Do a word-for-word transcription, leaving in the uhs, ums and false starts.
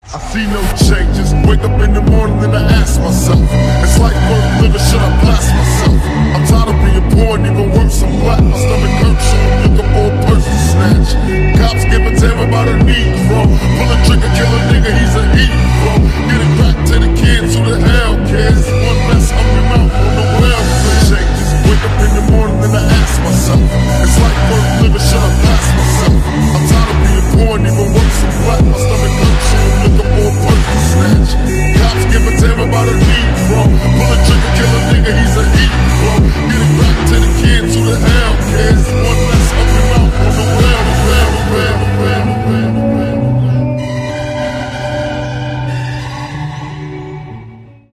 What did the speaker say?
I see no changes. Wake up in the morning and I ask myself, it's like worth living, should I blast myself? I'm tired of being poor and even worse, I'm black. My stomach hurts, so I'm looking for a purse to snatch. Cops get